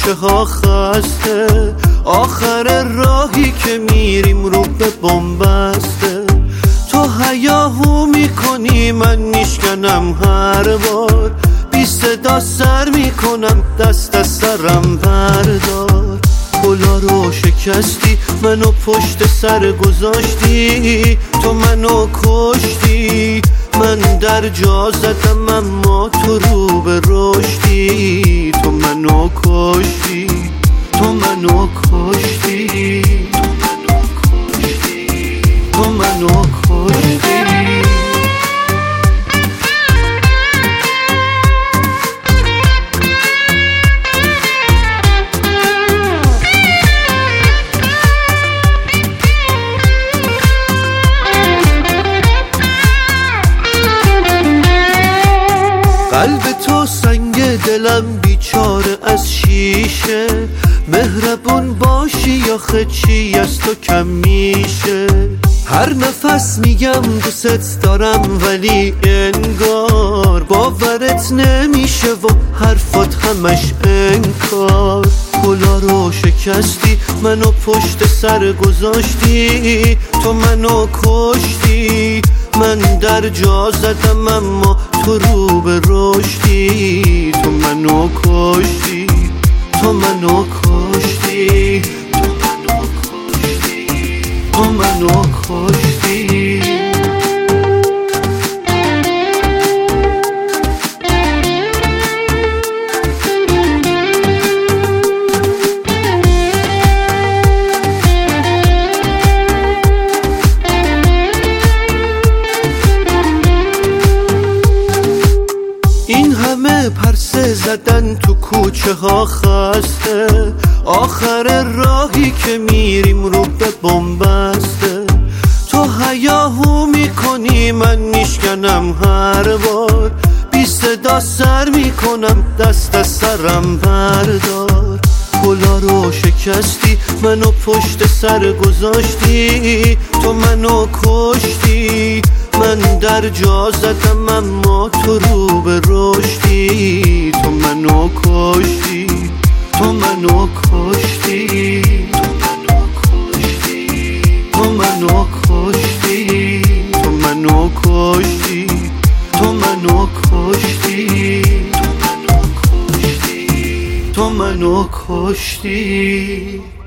کوچه ها خسته، آخر راهی که میریم رو به بنبسته. تو هیاهو میکنی من میشکنم هر بار، بی صدا سر میکنم دست از سرم بردار. پلا رو شکستی منو پشت سر گذاشتی، تو منو کشتی. من در جا زدم اما تو رو به رشدی. تو منو کشتی، تو منو کشتی، تو منو کشتی. قلب تو سنگ دلم بیچاره از شیشه، مهربون باشی یا خچی از تو کم میشه. هر نفس میگم دوست دارم ولی انگار باورت نمیشه و حرفات همش انکار. پلا رو شکستی منو پشت سر گذاشتی، تو منو کشتی. من در جا زدم اما تو رو به رشدی. تو منو کشتی، تو منو کشتی، تو منو کشتی. این همه پرسه زدن تو کوچه ها خسته، آخر راهی که میریم رو به بنبسته. تو هیاهو میکنی من میشکنم هر بار، بی صدا سر میکنم دست از سرم بردار. پلا رو شکستی منو پشت سر گذاشتی، تو منو کشتی. من در جا زدم اما تو رو به رشدی. تو منو کشتی، تو منو کشتی، تو منو کشتی، تو منو کشتی، تو منو کشتی، تو منو کشتی.